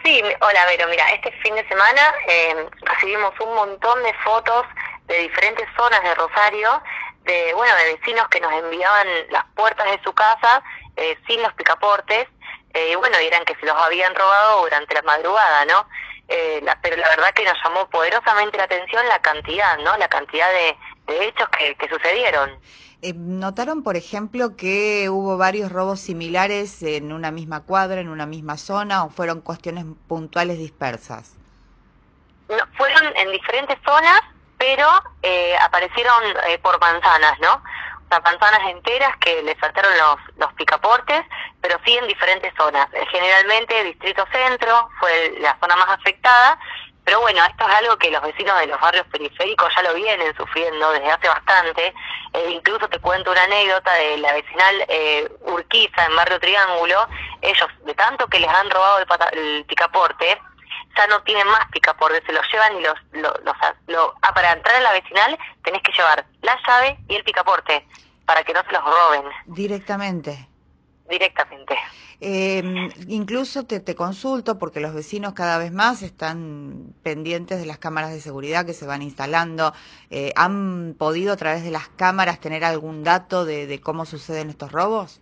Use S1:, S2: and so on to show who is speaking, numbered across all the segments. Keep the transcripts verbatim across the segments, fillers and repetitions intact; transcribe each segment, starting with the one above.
S1: Sí, mi- hola Vero, mira, este fin de semana eh, recibimos un montón de fotos de diferentes zonas de Rosario, de bueno, de vecinos que nos enviaban las puertas de su casa eh, sin los picaportes, eh, y bueno, y eran que se los habían robado durante la madrugada, ¿no? Eh, la- pero la verdad que nos llamó poderosamente la atención la cantidad, ¿no? La cantidad de, de hechos que, que sucedieron.
S2: Eh, ¿Notaron, por ejemplo, que hubo varios robos similares en una misma cuadra, en una misma zona, o fueron cuestiones puntuales dispersas?
S1: No, fueron en diferentes zonas, pero eh, aparecieron eh, por manzanas, ¿no? O sea, manzanas enteras que le saltaron los, los picaportes, pero sí en diferentes zonas. Eh, generalmente Distrito Centro fue la zona más afectada, pero bueno, esto es algo que los vecinos de los barrios periféricos ya lo vienen sufriendo desde hace bastante. Eh, incluso te cuento una anécdota de la vecinal eh, Urquiza en Barrio Triángulo. Ellos, de tanto que les han robado el, pata- el picaporte, ya no tienen más picaporte, se los llevan y los, los, los, lo- ah, para entrar a la vecinal tenés que llevar la llave y el picaporte para que no se los roben
S2: Directamente.
S1: directamente.
S2: Eh, incluso te, te consulto porque los vecinos cada vez más están pendientes de las cámaras de seguridad que se van instalando. Eh, ¿Han podido a través de las cámaras tener algún dato de, de cómo suceden estos robos?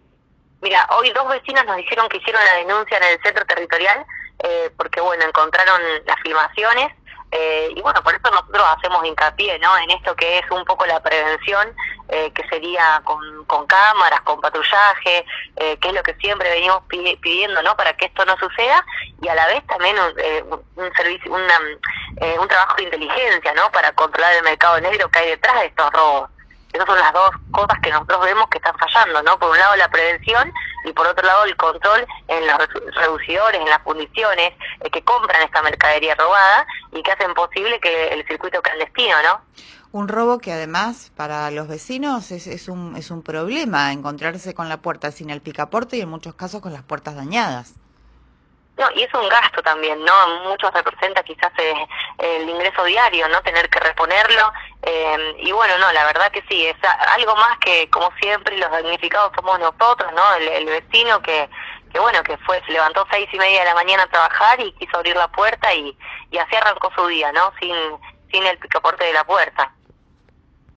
S1: Mira, hoy dos vecinos nos dijeron que hicieron la denuncia en el centro territorial eh, porque, bueno, encontraron las filmaciones eh, y, bueno, por eso nosotros hacemos hincapié, ¿no?, en esto que es un poco la prevención, eh, que sería con, con cámaras, con patrullaje, eh, que es lo que siempre venimos pi- pidiendo, ¿no?, para que esto no suceda, y a la vez también un, eh, un servicio, una, eh, un trabajo de inteligencia, ¿no?, para controlar el mercado negro que hay detrás de estos robos. Esas son las dos cosas que nosotros vemos que están fallando, ¿no? Por un lado la prevención y por otro lado el control en los redu- reducidores, en las fundiciones eh, que compran esta mercadería robada y que hacen posible que el circuito clandestino, ¿no?
S2: Un robo que además para los vecinos es, es un, es un problema encontrarse con la puerta sin el picaporte y en muchos casos con las puertas dañadas.
S1: No, y es un gasto también, ¿no? Muchos representa quizás eh, el ingreso diario, ¿no? Tener que reponerlo. Eh, y bueno, no, la verdad que sí, es a- algo más que, como siempre, los damnificados somos nosotros, ¿no? El, el vecino que, que, bueno, que fue, se levantó seis y media de la mañana a trabajar y quiso abrir la puerta y, y así arrancó su día, ¿no? Sin, sin el picaporte de la puerta.